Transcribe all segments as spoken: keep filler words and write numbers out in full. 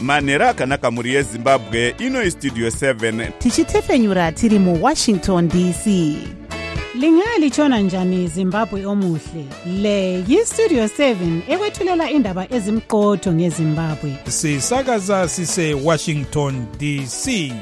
manhero akanaka mhuri yezimbabwe. Ino istudio seven tichitefenyura tiri mu Washington D C. Lingalitshona njani Zimbabwe omuhle? Le yistudio seven ekwethulela indaba ezimqotho ngeZimbabwe. Sisakaza sise Washington D C.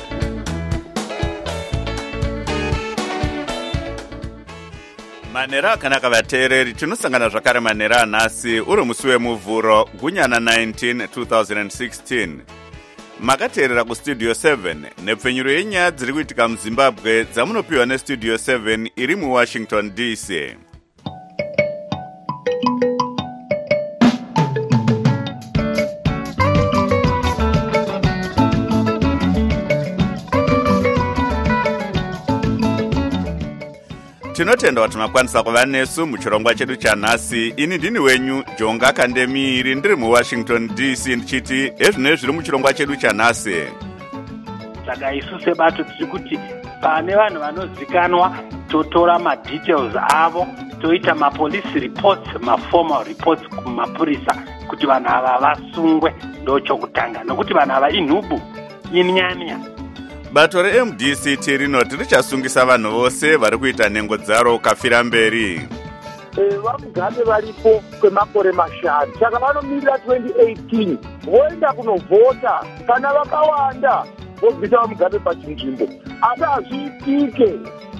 manhero akanaka vateereri, tinosangana zvakare manhero anhasi uri musi wemuvhuro gunyana nineteen twenty sixteen. Makateerera kustudio seven nepfenyuro yenyaya dziri kuitika muzimbabwe dzamunopiwa nestudio seven iri muwashington D C. Tinotenda kuti makwanisa kuva nesu muchirongwa chedu chanhasi. Ini ndini wenyu Jonga Kandemiri ndiri muWashington D C ndichiti ezvino zviri muchirongwa chedu chanhasi. Saka isu sebato tiri kuti pane vanhu vanozikanwa totora madetails avo toita mapolice reports, maformal reports kumapurisa kuti vanhu ava vasungwe ndochokutanga nokuti vanhu ava inhubu inyanya. Bato re-M D C T rinoti richasungisa vanhu vose vari kuita nhengo dzaro kafira mberi. Vamugabe varipo kwemakore mashanu, saka vanomirira twenty eighteen voenda kunovhota. Kana vakawanda vobvisa vamugabe pachinzvimbo, asi hazviitike.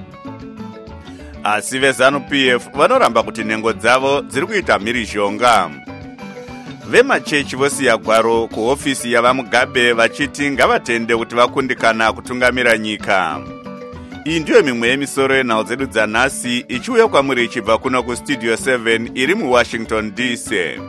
Asi vezanu P F vanoramba kuti nhengo dzavo dziri kuita mhirizhonga. Vemachechi vosiya gwaro kuhofisi yavamugabe vachiti ngavatende kuti vakundikana kutungamira nyika. Iyi ndiyo mimwe yemisoro yenhau dzedu dzanhasi ichiuya kwamuri ichibva kuno kustudio seven iri muWashington D C.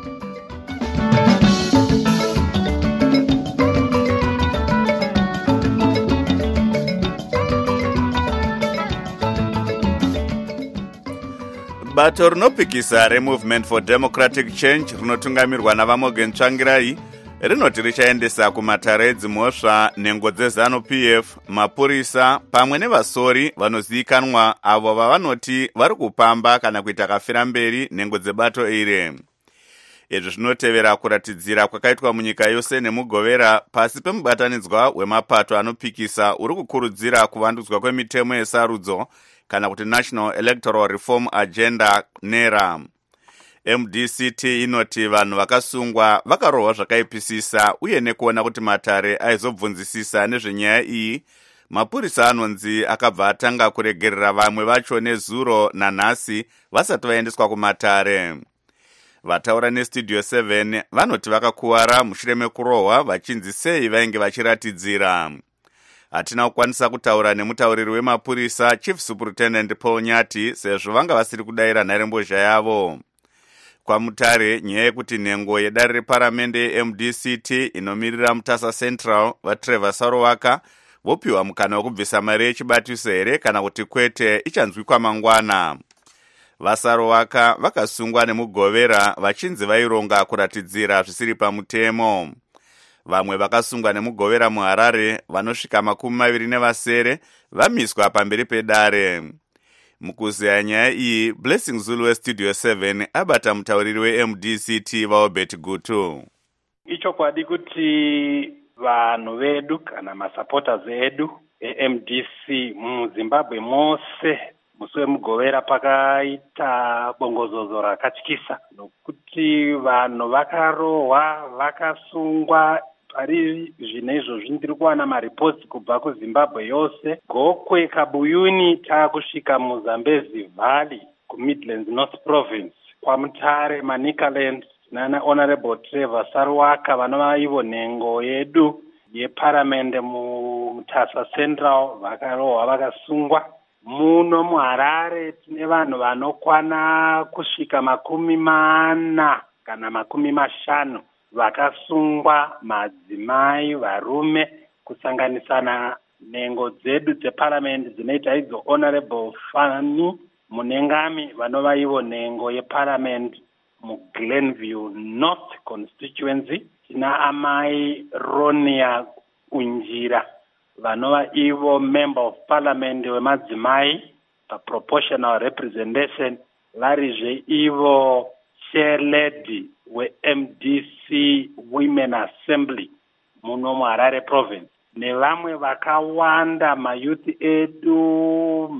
Bato rinopikisa reMovement for Democratic Change rinotungamirwa navaMorgan Tsvangirai rinoti richaendesa kumatare edzimhosva nhengo dzezanu P F, mapurisa pamwe nevasori vanozivikanwa avo vavanoti vari kupamba kana kuita kafira mberi nhengo dzebato iri. Izvi zvinotevera kuratidzira kwakaitwa munyika yose nemugovera pasi pemubatanidzwa wemapato anopikisa uri kukurudzira kuvandudzwa kwemitemo yesarudzo kana kuti National Electoral Reform Agenda NERA. M D C T inoti vanhu vakasungwa vakarohwa zvakaipisisa uye nekuona kuti matare aizobvunzisisa nezvenyaya iyi, mapurisa anonzi akabva atanga kuregerera vamwe vacho nezuro nanhasi vasati vaendeswa kumatare. Vataura nestudio seven vanoti vakakuwara mushure mekurohwa vachinzi sei vainge vachiratidzira. Hatina kukwanisa kutaura nemutauriri wemapurisa Chief Superintendent Paul Nyati sezvo vanga vasiri kudaira nharembozha yavo. Kwamutare nyaya yekuti nhengo yedare reparamende ye-M D C T inomirira Mutasa Central vaTrevor Sarowaka vopiwa mukana wekubvisa mari yechibatiso here kana kuti kwete ichanzwikwa mangwana. VaSarowaka vakasungwa nemugovera vachinzi vaironga kuratidzira zvisiri pamutemo. Vamwe vakasungwa nemugovera muHarare vanosvika makumi maviri nevasere vamiswa pamberi pedare. Mukuzeya nyaya iyi, Blessing Zulu westudio seven abata mutauriri we-M D C T vaObert Gutu. Ichokwadi kuti vanhu vedu kana masupporters edu e-M D C muZimbabwe mose musi wemugovera pakaita bongozozo rakatyisa nokuti vanhu vakarohwa vakasungwa. Pari zvinezvo zvindiri kuwana maripots kubva kuZimbabwe yose. Gokwe Kabuyuni taakusvika muZambezi Valley kuMidlands North Province. Kwamutare Manicaland nana Honorable Trevor Sarowaka vanova ivo nhengo yedu yeparamende muMutasa Central vakarohwa vakasungwa. Muno muHarare tine vanhu vanokwana kusvika makumi mana kana makumi mashanu vakasungwa, madzimai, varume, kusanganisana nhengo dzedu dzeparamendi dzinoita idzo Honorable Fani Munengami vanova ivo nhengo yeparamendi muGlenview North Constituency. Tina amai Ronia Unjira vanova ivo member of parliament wemadzimai paproportional representation, varizve ivo chair lady we-M D C Women Assembly muno muHarare province, nevamwe vakawanda, mayuthi edu,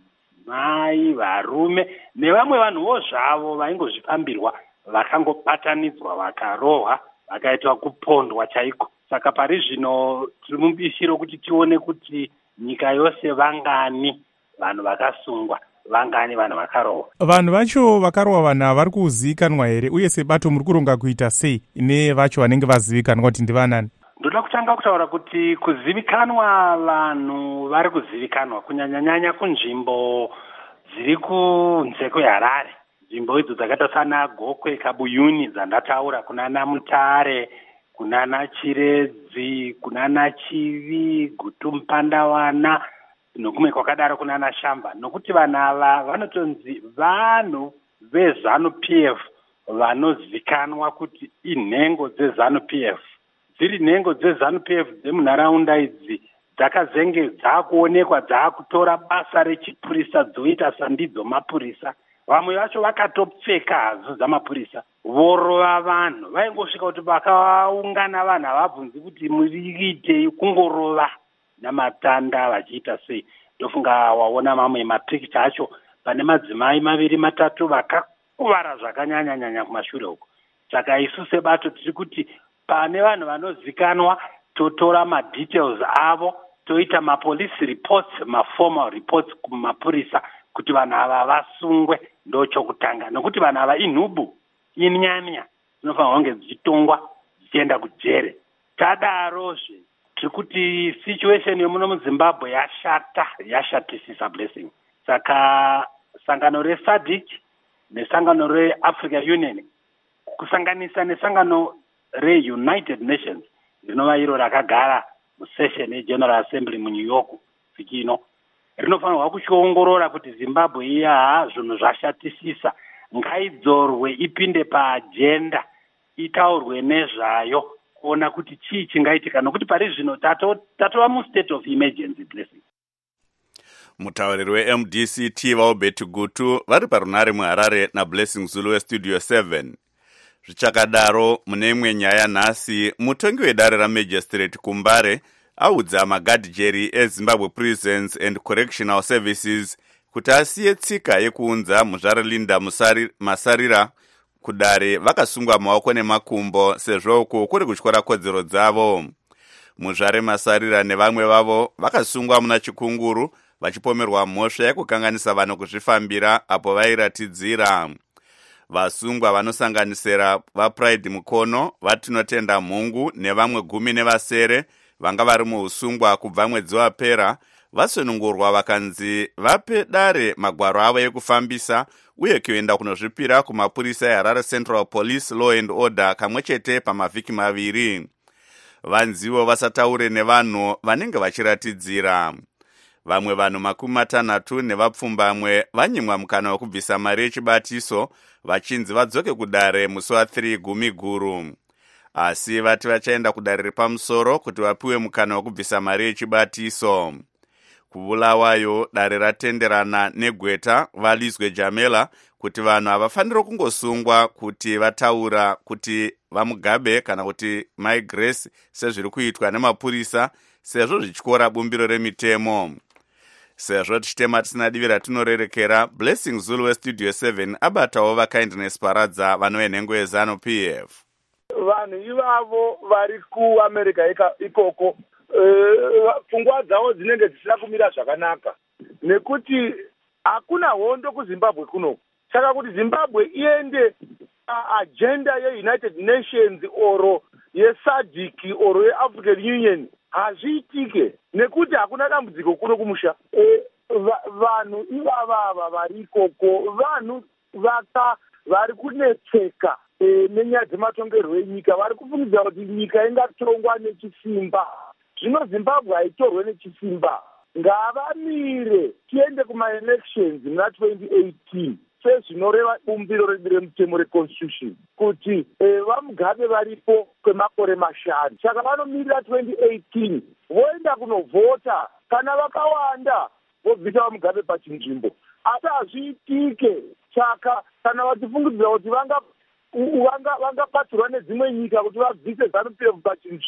madzimai, varume nevamwe vanhuwo zvavo vaingozvifambirwa vakangobatanidzwa vakarohwa vakaitwa kupondwa chaiko. Saka pari zvino tiri mubishi rokuti tione kuti nyika yose vangani vanhu vakasungwa, vangani vanhu vakarohwa. Vanhu vacho vakarohwa vanhu ava vari kuzivikanwa here, uye sebato muri kuronga kuita sei nevacho vanenge vazivikanwa kuti ndivanani? Ndoda kutanga kutaura kuti kuzivikanwa vanhu vari kuzivikanwa kunyanyanyanya kunzvimbo dziri kunze kweHarare. Nzvimbo idzo dzakaita sana Gokwe, Kabuyuni dzandataura, kunana Mutare, kunana Chiredzi, kunana Chivi, Gutu Mupandawana nokumwe kwakadaro kunana Shamba. Nokuti vanhu ava vanotonzi vanhu veZanu P F vanozivikanwa kuti inhengo dzeZanu P F. Dziri nhengo dzeZanu P F dzemunharaunda idzi dzakazenge dzakuonekwa dzakutora basa rechipurisa dzoita sandidzo mapurisa. Vamwe vacho vakatopfeka hazu dzamapurisa vorova vanhu. Vaingosvika kuti vakaungana vanhu havabvunzi kuti muriitei, kungorova namatanda vachiita sei. Ndofunga waona mamwe mapikicha acho pane madzimai maviri matatu vakakuvara zvakanyanya-nyanya kumashure uko. Saka isu sebato tiri kuti pane vanhu vanozikanwa totora madetails avo toita mapolice reports, maformal reports kumapurisa kuti vanhu ava vasungwe. Ndo chokutanga nokuti vanhu ava inhubu, inyanya dzinofanirwa kunge dzichitongwa dzichienda kujere. Tadarozve tiri kuti situation yemuno muZimbabwe yashata, yashatisisa Blessing. Saka sangano reSADC nesangano reAfrica Union kusanganisa nesangano reUnited Nations rinova iro rakagara musession yeGeneral Assembly muNew York vhiki ino, rinofanirwa kuchiongorora kuti Zimbabwe iya zvinhu zvashatisisa, ngaidzorwe ipinde paagenda, itaurwe nezvayo, kuona kuti chii chingaitika, nokuti pari zvino tatova mustate of emergency. Blessing. Mutauriri weM D C T vaUbert Gutu vari parunare muHarare naBlessing Zulu weStudio seven. Zvichakadaro mune imwe nyaya nhasi, mutongi wedare raMagistrate Kumbare audza magadhijeri eZimbabwe Prisons and Correctional Services kuti asiye tsika yekuunza muzvaralinda Masarira kudare vakasungwa maoko nemakumbo sezvo uku kuri kutyora kodzero dzavo. Muzvare Masarira nevamwe vavo vakasungwa muna Chikunguru vachipomerwa mhosva yekukanganisa vanhu kuzvifambira apo vairatidzira. Vasungwa vanosanganisira vaPride Mukono, vaTinotenda Mhungu nevamwe gumi nevasere vanga vari muusungwa kubva mwedzi wapera vasunungurwa vakanzi vape dare magwaro avo ekufambisa uye kuenda kunozvipira kumapurisa eHarare Central Police Law and Order kamwe chete pamavhiki maviri. Vanzivo vasataure nevanhu vanenge vachiratidzira. Vamwe vanhu makumi matanhatu nevapfumbamwe vanyimwa mukana wekubvisa mari yechibatiso vachinzi vadzoke kudare musi wa3 gumi guru. Asi vati vachaenda kudare repamusoro kuti vapiwe mukana wekubvisa mari yechibatiso. Kubulawayo dare ratenderana negweta valizwe Jamela kuti vanhu havafaniri kungosungwa kuti vataura kuti vamugabe kana kuti my grace sezviri kuitwa nemapurisa sezvo zvichikora bumbiro remitemo. Sezvo tichitema tisina divi ratinorerekera, Blessing Zulu weStudio seven abatawo vaKindness Paradza vanoenhengo yeZanu P F. Vanhu ivavo vari kuAmerica ikoko pfungwa dzavo dzinenge dzisina kumira zvakanaka nekuti hakuna hondo kuZimbabwe kuno. Saka kuti Zimbabwe iende agenda yeUnited Nations oro yeSADC oro yeAfrican Union hazviitike nekuti hakuna dambudziko kuno kumusha. E, va, vanhu ivavava vari ikoko vanhu vaka vari kunetseka e, nenyaya dzematongerwo enyika, vari kufungidzira kuti nyika ingatongwa nechisimba. Zvino Zimbabwe haitorwe nechisimba. Ngavamire tiende kumaelections muna twenty eighteen sezvinoreva bumbiro redu remutemo reconstitution kuti e, vamugabe varipo kwemakore mashanu. Saka vanomirira twenty eighteen voenda kunovhota, kana vakawanda vobvisa vamugabe pachinzvimbo. Asi hazviitike. Saka kana vachifungidzira kuti vanga vangapaturwa nedzimwe nyika kuti vabvise ZANU P F pachinzvimbo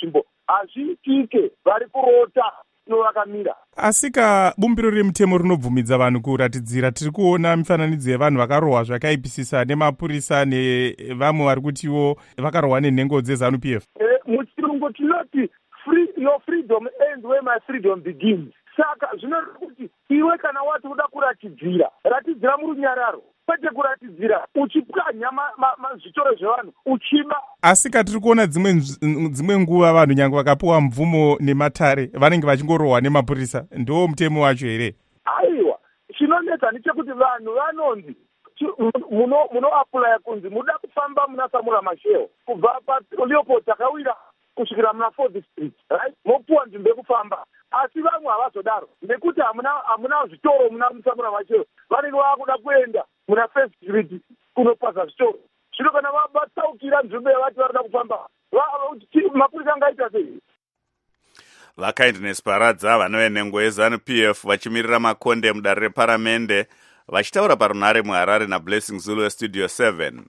hazviitike, vari kurota novakamira. Asika bumbiro remutemo rinobvumidza vanhu kuratidzira. Tiri kuona mifananidzo yevanhu vakarohwa zvakaipisisa nemapurisa nevamwe vari kutiwo vakarohwa nenhengo dzezanu P F. Eh, muchirungu tinoti free, your freedom ends where my freedom begins. Saka zvinoreva kuti iwe kana wati uda kuratidzira, ratidzira murunyararo, kwete kuratidzira uchipwanya zvitoro zvevanhu uchiba. Asika tiri kuona dzimwe dzimwe nguva vanhu nyange vakapiwa mvumo nematare vanenge vachingorohwa nemapurisa. Ndo mutemo wacho here? Aiwa, chinonetsa ndechekuti vanhu vanonzi muno muno apply kunzi muda kufamba muna Samura Machel kubva paLeopold Takawira kusvikira muna fourth Street, right? Mopuwa nzvimbo yekufamba. Asi vamwe havazodaro nekuti hamuna hamuna zvitoro muna Samura Machel, vanenge vakuda kuenda muna First Street kunopasa zvitoro. Zvino kana vabatsaukira nzvimbo yavati varida kufamba, mapurisa angaita sei? Vakindness Paradza vanove nhengo yezanu P F vachimirira makonde mudare reparamende vachitaura parunhare muHarare naBlessing Zulu weStudio seven.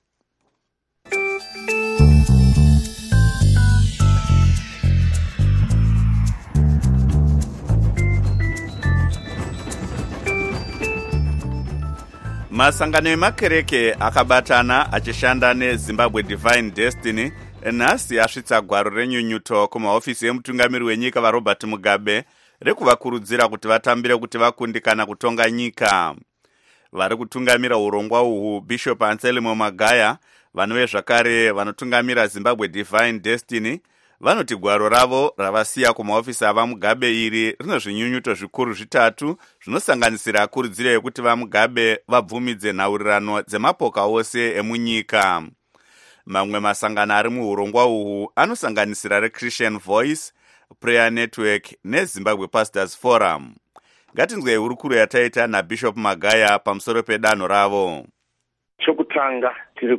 Masangano emakereke akabatana achishanda neZimbabwe Divine Destiny nhasi asvitsa gwaro renyunyuto kumahofisi emutungamiri wenyika vaRobert Mugabe rekuvakurudzira kuti vatambire kuti vakundikana kutonga nyika. Vari kutungamira urongwa uhu Bishop Anselmo Magaya vanove zvakare vanotungamira Zimbabwe Divine Destiny vanoti gwaro ravo ravasiya kumahofisi avaMugabe iri rino zvinyunyuto zvikuru zvitatu zvinosanganisira kurudziro yekuti vaMugabe vabvumidze nhaurirano dzemapoka ose emunyika. Mamwe masangano ari muurongwa uhu anosanganisira reChristian Voice, Prayer Network neZimbabwe Pastors Forum. Ngatinzwei hurukuro yataita naBishop Magaya pamusoro pedanho ravo. Chokutanga tiri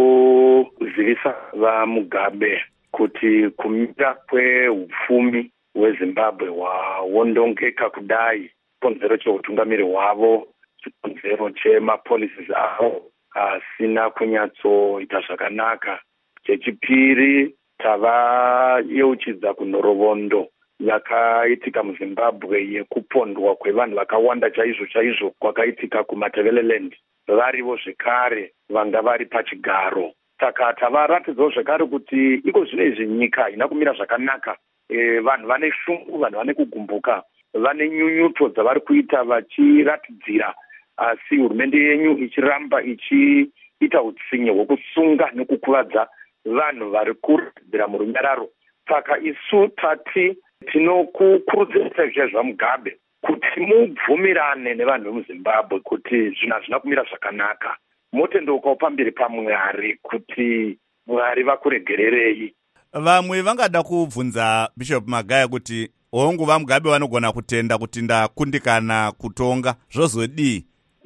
kuzivisa vaMugabe kuti kumira kweupfumi hweZimbabwe hwawondongeka kudai chikonzero cheutungamiri hwavo, chikonzero chemapolicies avo asina kunyatsoita zvakanaka. Chechipiri, tavayeuchidza kunhoroondo yakaitika muZimbabwe yekupondwa kwevanhu vakawanda chaizvo chaizvo kwakaitika kuMatebeleland, varivo zvekare vanga vari pachigaro. Saka tavaratidzawo zvekare kuti iko zvino izvi nyika haina kumira zvakanaka. E, vanhu vane shungu, vanhu vane kugumbuka, vane nyunyuto dzavari kuita vachiratidzira, asi hurumende yenyu ichiramba ichiita utsinye hwekusunga nekukuvadza vanhu vari kuratidzira murunyararo. Saka isu tati tinokukurudzirai zva Mugabe kuti mubvumirane nevanhu vemuZimbabwe kuti zvinhu hazvina kumira zvakanaka. Motendeukawo pamberi paMwari kuti Mwari vakuregererei. Vamwe vangada kubvunza Bishop Magaya kuti hongu vaMugabe vanogona kutenda kuti ndakundikana kutonga zvozodii?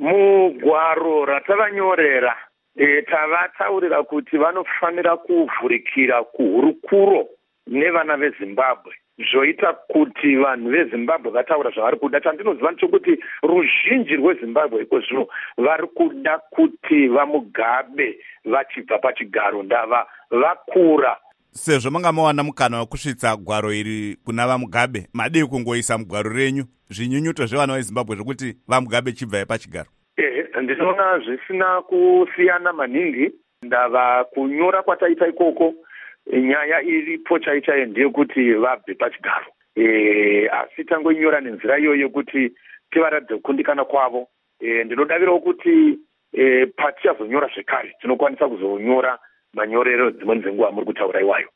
Mugwaro ratavanyorera e, tavataurira kuti vanofanira kuvhurikira kuhurukuro nevana veZimbabwe, zvoita kuti vanhu veZimbabwe vataura zvavari kuda. Chandinoziva nchokuti ruzhinji rweZimbabwe iko zvino vari kuda kuti vaMugabe vachibva pachigaro ndava vakura. Sezvo manga mawana mukana wekusvitsa gwaro iri kuna vaMugabe, madii kungoisa mugwaro renyu zvinyunyuto zvevana veZimbabwe zvokuti vaMugabe chibva pachigaro? Ehe, ndinoona zvisina kusiyana maningi. Ndava kunyora kwataita ikoko, nyaya iripo chaichayo ndeyekuti vabve pachigaro. E, asi tangonyora nenzira iyoyo kuti tivaradze kukundikana kwavo. E, ndinodavirawo kuti e, patichazonyora zvekare tinokwanisa kuzonyora manyorero dzimwe dzenguva muri kutaura iwayo.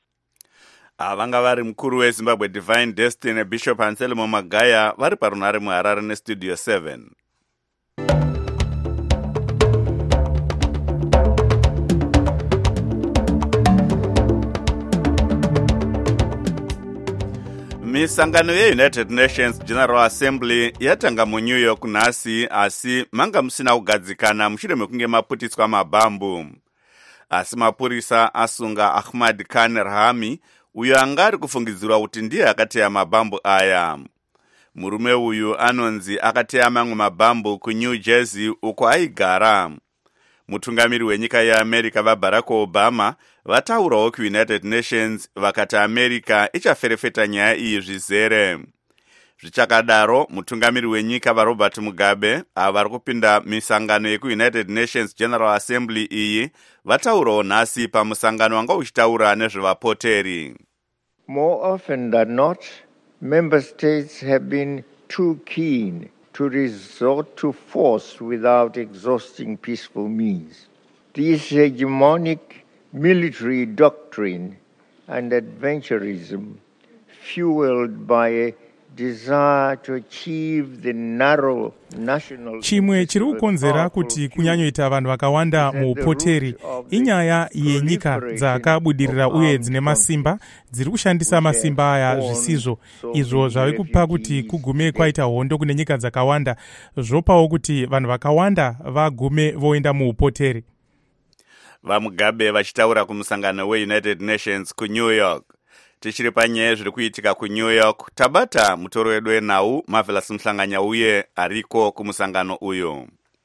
Vanga vari mukuru weZimbabwe Divine Destiny Bishop Anselmo Magaya vari parunhare muHarare neStudio seven. Misangano yeUnited Nations General Assembly yatanga muNew York nhasi, asi manga musina kugadzikana mushure mekunge maputitswa mabhambu. Asi mapurisa asunga Ahmad Khan Rahami, uyo anga ari kufungidzirwa kuti ndiye akateya mabhambu aya. Murume uyu anonzi akateya mamwe mabhambu kuNew Jersey uko aigara. mutungamiri wenyika yeamerica vaBarack Obama vataurawo kuUnited Nations vakati America ichaferefeta nyaya iyi zvizere. Zvichakadaro, mutungamiri wenyika vaRobert Mugabe ava vari kupinda misangano yekuUnited Nations General Assembly iyi vataurawo nhasi pamusangano wanga uchitaura nezvevapoteri. More often than not, member states have been too keen to resort to force without exhausting peaceful means. This hegemonic military doctrine and adventurism, fueled by a desire to achieve the narrow national. Chimwe chiri kukonzera kuti kunyanyoita vanhu vakawanda muupoteri inyaya yenyika dzakabudirira uye dzine masimba dziri kushandisa masimba aya zvisizvo, izvo zvave kupa kuti kugume kwaita hondo kune nyika dzakawanda, zvopawo kuti vanhu vakawanda vagume voenda muupoteri. VaMugabe vachitaura kumusangano weUnited Nations kuNew York. Tichiri panyaya zviri kuitika kuNew York, tabata mutoro wedu wenhau Marvelous Muhlanganya uye ariko kumusangano uyu.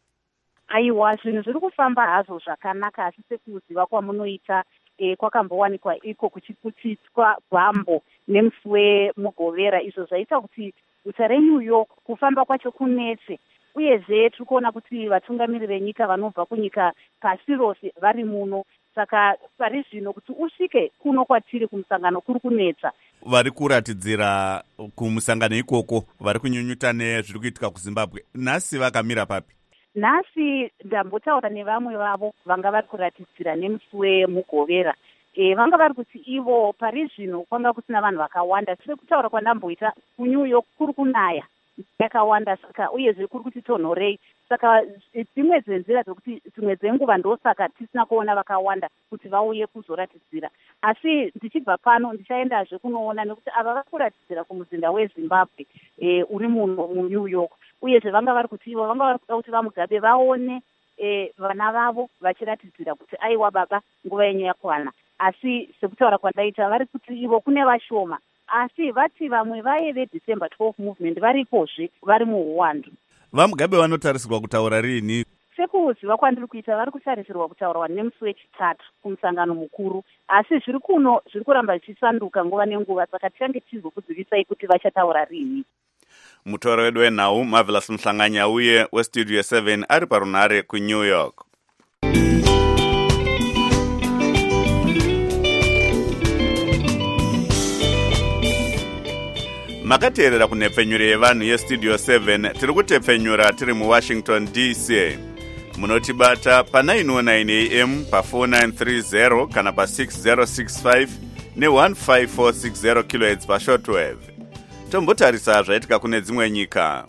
Aiwa, zvinhu zviri kufamba hazvo zvakanaka, asi sekuziva kwamunoita e, kwakambowanikwa iko kuchiputitswa bhambo nemusi wemugovera, izvo zvaita kuti guta reNew York kufamba kwacho kunetse. Uyezve tiri kuona kuti vatungamiri venyika vanobva kunyika pasi rose vari muno, saka pari zvino kuti usvike kuno kwatiri kumusangano kuri kunetsa. Vari kuratidzira kumusangano ikoko vari kunyunyuta nezviri kuitika kuZimbabwe. Nhasi vakamira papi? Nhasi ndambotaura nevamwe vavo vanga vari kuratidzira nemusi wemugovera. E, vanga vari kuti ivo pari zvino kwanga kusina vanhu vakawanda. Tiri kutaura kwandamboita kuNew York kuri kunaya yakawanda, saka uyezve kuri kuti tonhorei, saka dzimwe dzenzira dzokuti dzimwe dzenguva ndosaka tisina kuona vakawanda kuti vauye kuzoratidzira. Asi ndichibva pano ndichaendazve kunoona nekuti ava vari kuratidzira kumuzinda weZimbabwe e, uri muno muNew York. Uyezve vanga vari kuti ivo vanga vari kuda kuti vaMugabe vaone e, vana vavo vachiratidzira kuti aiwa baba nguva yenyu yakwana. Asi sekutaura kwandaita vari kuti ivo kune vashoma, asi vati vamwe vaye veDecember twelfth movement varipozve vari muhwandu. VaMugabe vanotarisirwa kutaura rini? Sekuziva kwandiri kuita vari kutarisirwa kutaurwa nemusi wechitatu kumusangano mukuru, asi zviri kuno zviri kuramba zvichisanduka nguva nenguva, saka tichange tizokuzivisai kuti vachataura rini. Mutoro wedu wenhau Marvelous Muhlanganya uye weStudio seven ari parunhare kuNew York. Makateerera kunhepfenyuro yevanhu yeStudio seven, tiri kutepfenyura tiri muWashington D C. Munotibata pa nine oh nine A M pa four nine three zero kana pa six zero six five ne one five four six zero kilohertz pa shortwave. Tombotarisa zvaitika kune dzimwe nyika.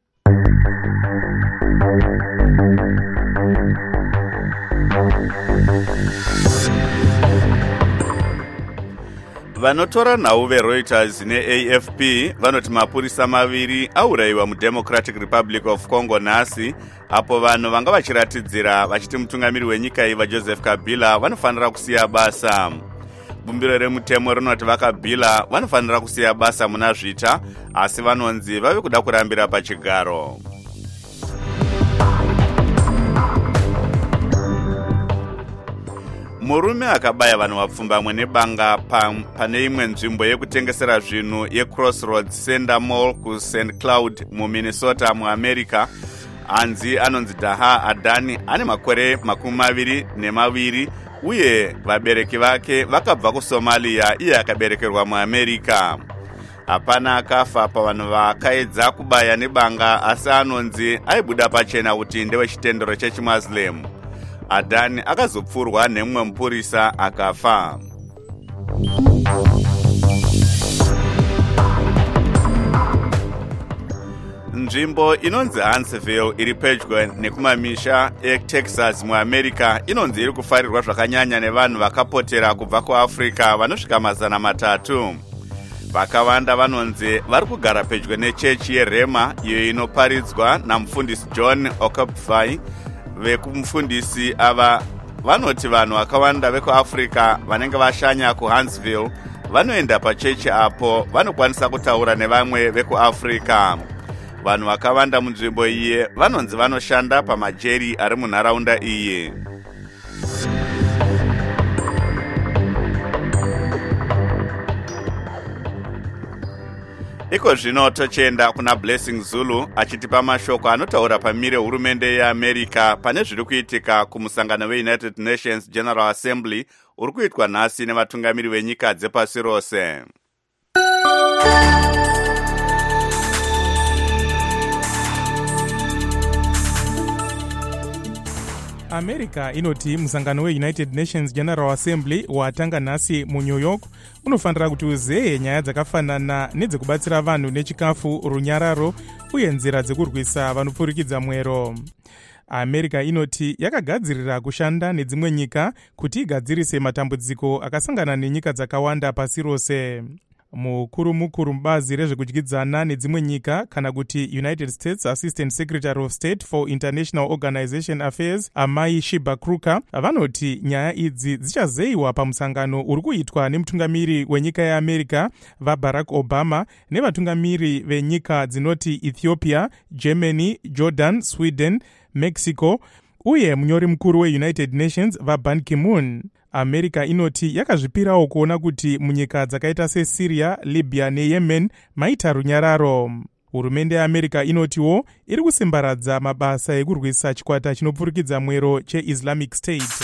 Vanotora nhau veReuters neA F P vanoti mapurisa maviri aurayiwa muDemocratic Republic of Congo nhasi, apo vanhu vanga vachiratidzira vachiti mutungamiri wenyika iyi vaJoseph Kabila vanofanira kusiya basa. Bumbiro remutemo rinoti vaKabila vanofanira kusiya basa muna zvita, asi vanonzi vave kuda kurambira pachigaro. Murume akabaya vanhu vapfumbamwe nebanga pane imwe nzvimbo yekutengesera zvinhu yeCrossroads Center Mall kuSaint Cloud muMinnesota muAmerica. Anzi anonzi Daha Adani ane makore makumi maviri nemaviri uye vabereki vake vakabva kuSomalia, iye akaberekerwa muAmerica. Hapana akafa pavanhu vakaedza kubaya nebanga, asi anonzi aibuda pachena kuti ndewechitendero chechiMuslim. Adani akazopfurwa nemumwe mupurisa akafa. Nzvimbo inonzi Huntsville iri pedyo nekumamisha eTexas muAmerica inonzi iri kufarirwa zvakanyanya nevanhu vakapotera kubva kuAfrica vanosvika mazana matatu. Vakawanda vanonzi vari kugara pedyo nechechi yeRema, iyo inoparidzwa namufundisi John Okopfai. Vekumufundisi ava vanoti vanhu vakawanda vekuAfrica vanenge vashanya kuHuntsville vanoenda pachechi apo vanokwanisa kutaura nevamwe vekuAfrica. vanhu vakawanda munzvimbo iyi vanonzi vanoshanda pamajeri ari munharaunda iyi. Iko zvino tochenda kuna Blessing Zulu achitipa mashoko anotaura pamire hurumende yeAmerica pane zviri kuitika kumusangano weUnited Nations General Assembly uri kuitwa nhasi nevatungamiri venyika dzepasi rose. America inoti musangano weUnited Nations General Assembly watanga nhasi muNew York unofanira kuti uzehe nyaya dzakafanana nedzekubatsira vanhu nechikafu, runyararo uye nzira dzekurwisa vanopfurikidza mwero. America inoti yakagadzirira kushanda nedzimwe nyika kuti igadzirise matambudziko akasangana nenyika dzakawanda pasi rose. Mukuru mukuru mubazi rezvekudyidzana nedzimwe nyika kana kuti United States Assistant Secretary of State for International Organization Affairs Amai Shiba Kruka vanoti nyaya idzi dzichazeyiwa pamusangano uri kuitwa nemutungamiri wenyika yeAmerica vaBarack Obama nevatungamiri venyika dzinoti Ethiopia, Germany, Jordan, Sweden, Mexico uye munyori mukuru weUnited Nations vaBan Ki-moon. America inoti yakazvipirawo kuona kuti munyika dzakaita seSyria, Libya neYemen maita runyararo. Hurumende yeAmerica inotiwo iri kusimbaradza mabasa ekurwisa chikwata chinopfurikidza mwero cheIslamic State.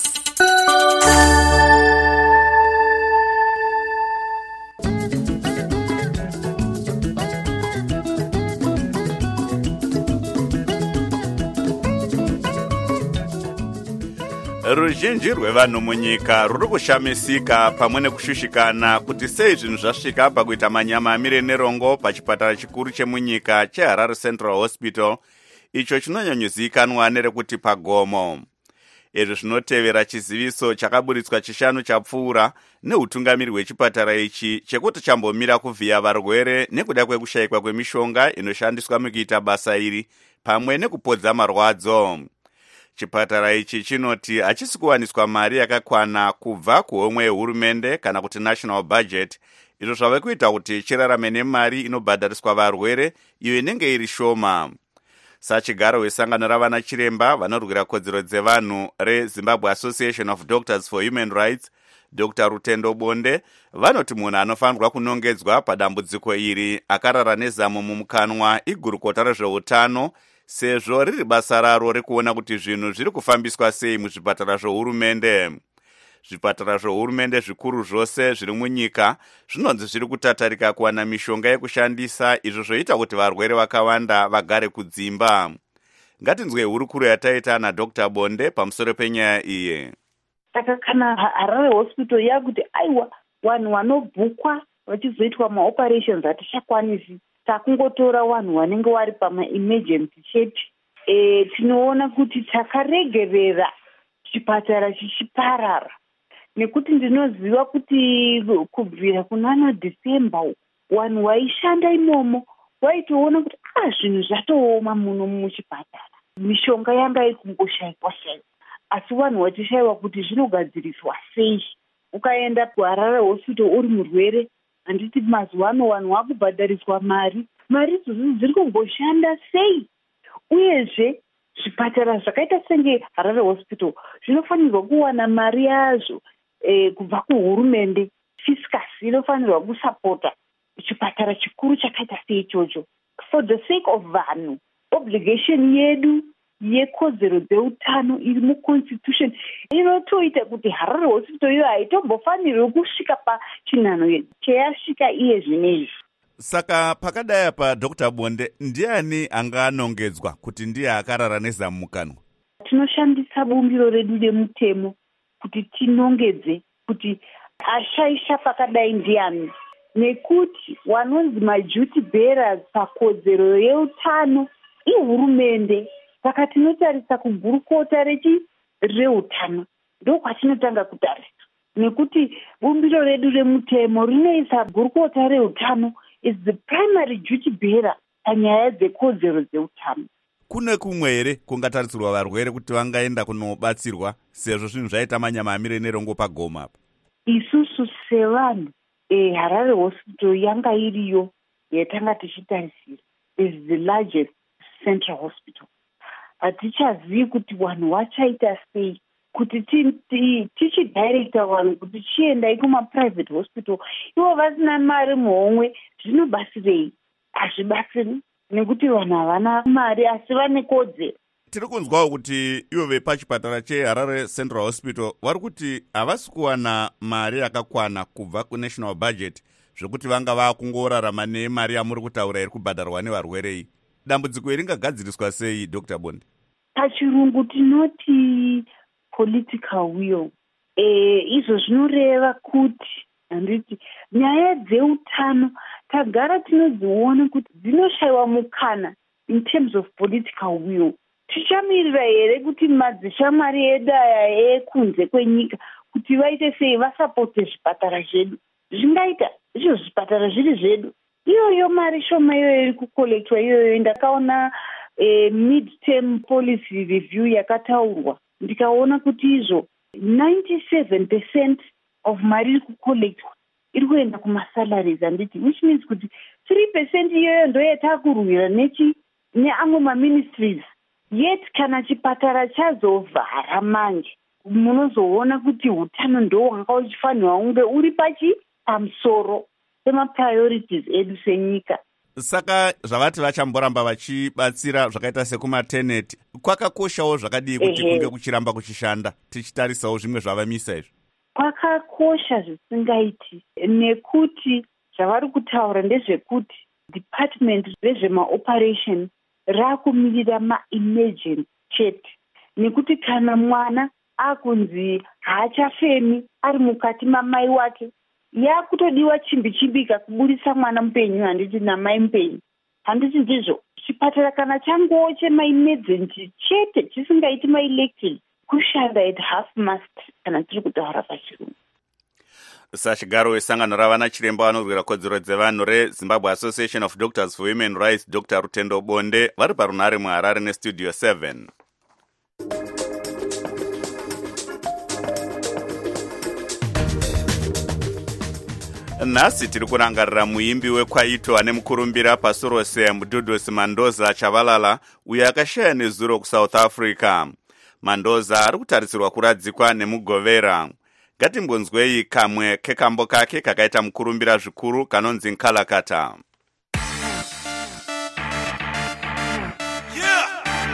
Ruzhinji rwevanhu munyika ruri kushamisika pamwe nekushushikana kuti sei zvinhu zvasvika pakuita manyama amire nerongo pachipatara chikuru chemunyika cheHarare Central Hospital, icho chinonyanyuzikanwa nerekuti pagomo. Izvi zvinotevera chiziviso chakaburitswa chishanu chapfuura neutungamiri hwechipatara ichi chekuti chambomira kuvhiya varwere nekuda kwekushayikwa kwemishonga inoshandiswa mukuita basa iri pamwe nekupodza marwadzo. Chipatara ichi chinoti hachisi kuwaniswa mari yakakwana kubva kuhomwe yehurumende kana kuti national budget, izvo zvave kuita kuti chirarame nemari inobhadhariswa varwere iyo inenge iri shoma. Sachigaro wesangano ravana chiremba vanorwira kodzero dzevanhu reZimbabwe Association of Doctors for Human Rights, Doctor Rutendo Bonde, vanoti munhu anofanirwa kunongedzwa padambudziko iri akarara nezamo mumukanwa igurukota rezveutano, sezvo riri basa raro rekuona kuti zvinhu zviri kufambiswa sei muzvipatara zvohurumende. Zvipatara zvohurumende zvikuru zvose zviri munyika zvinonzi zviri kutatarika kuwana mishonga yekushandisa, izvo zvoita kuti varwere vakawanda vagare kudzimba. Ngatinzwe hurukuro yataita naDr Bonde pamusoro penyaya iyi. Saka kana Harare Hospital yakuti aiwa vanhu vanobhukwa vachizoitwa maoperations hatichakwanisi, takungotora vanhu vanenge vari pama-emergency chete. E, tinoona kuti takaregerera chipatara chichiparara. Nekuti ndinoziva kuti kubvira kunana December vanhu vaishanda imomo vaitoona kuti ah zvinhu zvatooma muno muchipatara. Mishonga yanga ikungoshayikwa shayikwa. Asi vanhu vachishayiwa kuti zvinogadziriswa sei. Ukaenda kuHarare Hospital uri murwere, handiti mazuva ano vanhu vakubhadhariswa mari. Mari idzodzo dziri kungoshanda sei? Uyezve zvipatara zvakaita senge Harare Hospital zvinofanirwa kuwana mari yazvo e, kubva kuhurumende. Fiscus inofanirwa kusapota chipatara chikuru chakaita seichocho. For the sake of vanhu, obligation yedu yekodzero dzeutano iri muconstitution inotoita kuti Harare Hospital iyo haitombofanirwi kusvika pachinhano cheyasvika iye zvinezvi. Saka pakadai apa Dr Bonde, ndiani anganongedzwa kuti ndiye akarara nezamu mukanwa? Tinoshandisa bumbiro redu remutemo kuti tinongedze kuti ashaisha pakadai ndiani, nekuti vanonzi maduty bearers pakodzero yeutano ihurumende. Saka tinotarisa kugurukota reutano, ndokwatinotanga kutarisa, nekuti bumbiro redu remutemo rinoisa gurukota reutano is the primary duty bearer panyaya dzekodzero dzeutano. Kune kumwe here kungatarisirwa varwere kuti vangaenda kunobatsirwa sezvo zvinhu zvaita manyama amire nerongo pagoma apa? Isusu sevanhu e, Harare Hospital yanga iriyo yatanga tichitarisira. is the largest central hospital. Hatichazivi kuti vanhu vachaita sei kuti tichidirecta vanhu kuti chiendai kuma-private hospital ivo vasina mari muhomwe, zvinobatsirei? Hazvibatsiri, nekuti vanhu havana mari asi vane kodzero. Tiri kunzwawo kuti ivo vepachipatara cheHarare Central Hospital vari kuti havasi kuwana mari yakakwana kubva kunational budget zvokuti vanga vakungorarama nemari yamuri kutaura iri kubhadharwa nevarwerei. Dambudziko iri ringagadziriswa sei, Doctor Bonde? Pachirungu tinoti political will. E, izvo zvinoreva kuti handiti nyaya dzeutano tagara tinodziona kuti dzinoshayiwa mukana in terms of political will. Tichamirira here kuti madzishamwari edu aya ekunze kwenyika kuti vaite sei vasapote zvipatara zvedu? Zvingaita izvo zvipatara zviri zvedu. Iyoyo mari shoma iyoyo iri kukolektwa iyoyo. Ndakaona eh, mid-term policy review yakataurwa, ndikaona kuti izvo ninety-seven percent of mari iri kukolektwa iri kuenda kumasalaries handiti, which means kuti three percent iyoyo ndo yatakurwira nechi neamwe maministries. Yet kana chipatara chazovhara manje munozoona kuti utano ndo wanga uchifanirwa unge uri pachi pamusoro sema-priorities edu senyika. Saka zvavati vachamboramba vachibatsira zvakaita sekumaternity kwakakoshawo zvakadii kuti kunge kuchiramba kuchishanda tichitarisawo zvimwe zvavamisa izvi? Kwakakosha zvisingaiti, nekuti zvavari kutaura ndezvekuti department rezvema-operation rakumirira ma-emergency chete, nekuti kana mwana akunzi haachafemi ari mukati mamai wake yakutodiwa chimbi chimbika kuburisa mwana mupenyu, handiti namai mupenyu, handiti ndizvo. Chipatara kana changowo chema-emergency chete chisingaiti ma-elective kushanda at half mast kana tiri kutaura pachirungu. Sachigaro wesangano ravana chiremba vanorwira kodzero dzevanhu reZimbabwe Association of Doctors for Women Rights, Doctor Rutendo Bonde, vari parunhare muHarare nestudio seven. Nhasi tiri kurangarira muimbi wekwaito ane mukurumbira pasi rose Mduduzi Mandoza Chavalala uyo akashaya nezuro kuSouth Africa. Mandoza ari kutarisirwa kuradzikwa nemugovera. Ngatimbonzwei kamwe kekambo kake kakaita mukurumbira zvikuru kanonzi Nkalakata. Yeah.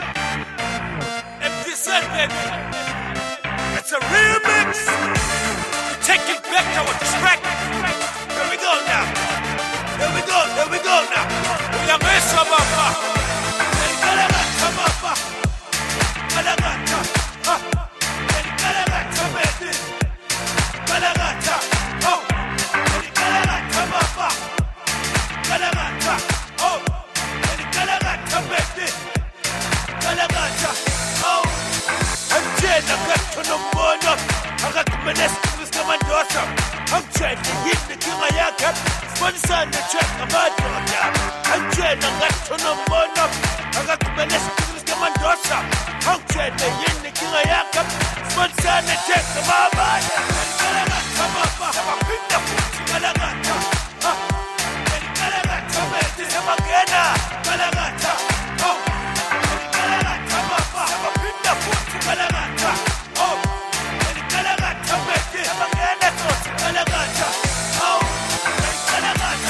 M T Z, baby. It's a remix. We take it back to our track. Here we go now. Here we go. Here we go now. We are Mesa Baba. Nkalakata Baba. Nkalakata. Nkalakata, baby. Nkalakata. Oh. Nkalakata Baba. Nkalakata. Oh. Nkalakata, baby. Nkalakata. Oh. Angela gatho nombono. Akakumenes kusikamandosha. Angela yini kinga yakhe. Sponisana check amadoda. Angela gatho nombono. Akakumenes kusikamandosha. Angela yini kinga yakhe. Sponisana check amabaya. Nkalakata Baba. Sabapinda futhi Nkalakata. Ah. Nkalakata baby sabangena. Nkalakata. Oh. Nkalakata Baba. Sabapinda futhi Nkalakata. Oh. Nkalakata baby sabangena futhi Nkalakata. Oh. Nkalakata.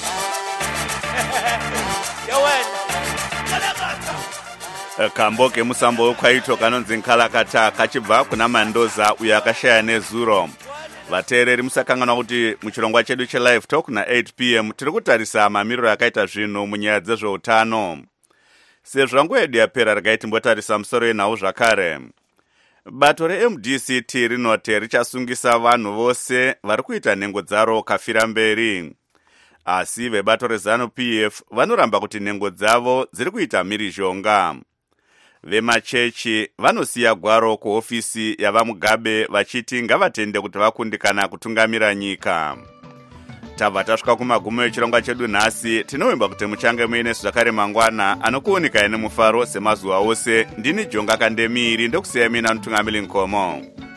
Yawena. Nkalakata. Kambo kemusambo wekwaito kanonzi Nkalakata kachibva kuna Mandoza uyo akashaya nezuro. Vateereri musakanganwa kuti muchirongwa chedu chelive talk na eight p m tiri kutarisa mamiriro akaita zvinhu munyaya dzezveutano. Sezvo nguva yedu yapera regai timbotarisa musoro yenhau zvakare. Bato re-M D C T rinoti richasungisa vanhu vose vari kuita nhengo dzaro kafira mberi. Asi vebato reZanu P F vanoramba kuti nhengo dzavo dziri kuita mhirizhonga. Vemachechi vanosiya gwaro kuofisi yavaMugabe vachiti ngavatende kuti vakundikana kutungamira nyika. Tabva tasvika kumagumo echirongwa chedu nhasi. Tinovimba kuti muchange muine zvakare mangwana anokuoneka ine mufaro semazuva ose. Ndini Jonga Kandemiri ndokusiyai mina Mutungamiri Nkomo.